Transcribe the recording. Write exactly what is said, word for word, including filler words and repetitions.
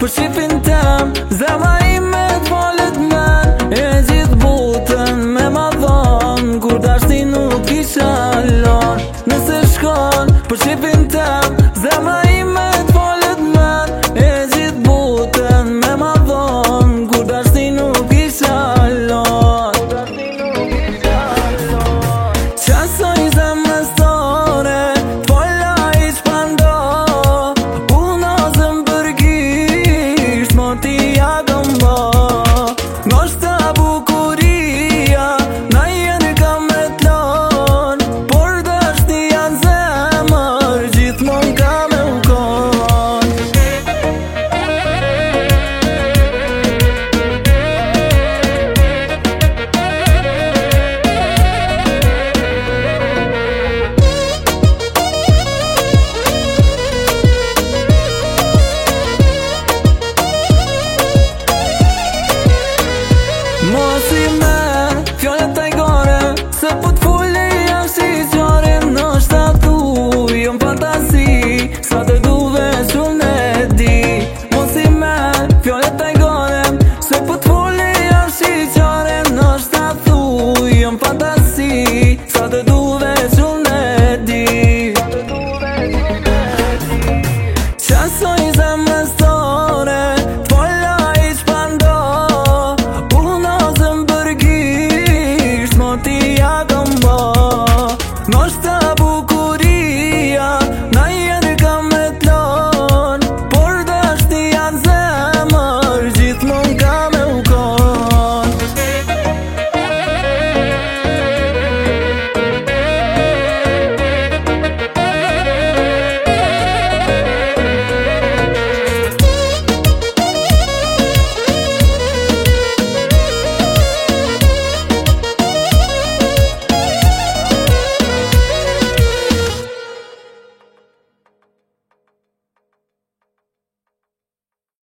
për shqipin tem, zemra ime t'falet men, e gjithë botën me ma dhan, kur dashti nuk isha lan. Nëse shkon për shqipin tem, zemra ime t'falet men, e gjithë botën me ma dhan, kur dashti nuk isha lan. Qasoj zemrës tone, t'falla i shpando, unë ozëm për kisht, moti ja gëmbo. Ngoshta bukuria, na jenë ka me t'lon, por dashti janë zemër, gjithmon ka me u kon. Mos i merë fjallët tajgore, se po t'fulli jam si zjarë. Nështë thu jom fantasi, sa të duve shumë e di. Mos i merë fjallët tajgore, se po t'fulli jam si zjarë. Nështë thu jom fantasi, sa të duve shumë e di. Qasoj zemrës tone, t'falla i shpando, unë ozëm për kisht, moti ja